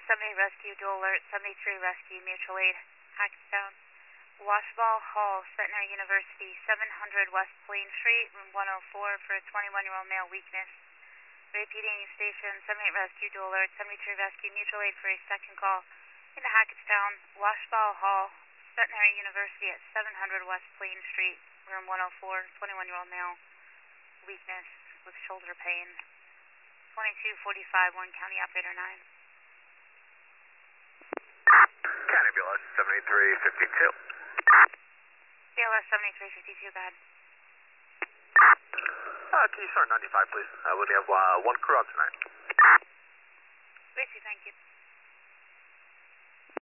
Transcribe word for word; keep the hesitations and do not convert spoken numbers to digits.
seventy Rescue, dual alert, seventy-three Rescue, mutual aid, Hackettstown. Washball Hall, Centenary University, seven hundred West Plain Street, room one oh four for a twenty-one-year-old male, weakness. Repeating station, seventy-eight Rescue, dual alert, seventy-three Rescue, mutual aid for a second call into Hackettstown. Washball Hall, Centenary University at seven hundred West Plain Street, room one oh four, twenty-one-year-old male, weakness with shoulder pain. twenty-two forty-five, one County Operator nine. County B L S seventy-three fifty-two. B L S seventy-three fifty-two, go ahead. Uh, can you start ninety-five, please? Uh, we have uh, one crew out tonight. Gracie, thank you.